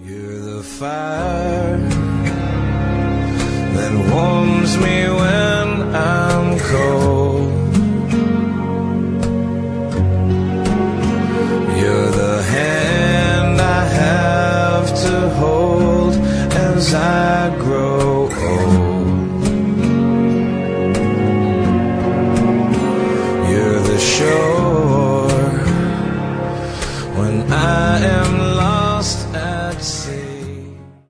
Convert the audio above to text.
You're the fire that warms me when I'm cold. You're the hand I have to hold as I grow.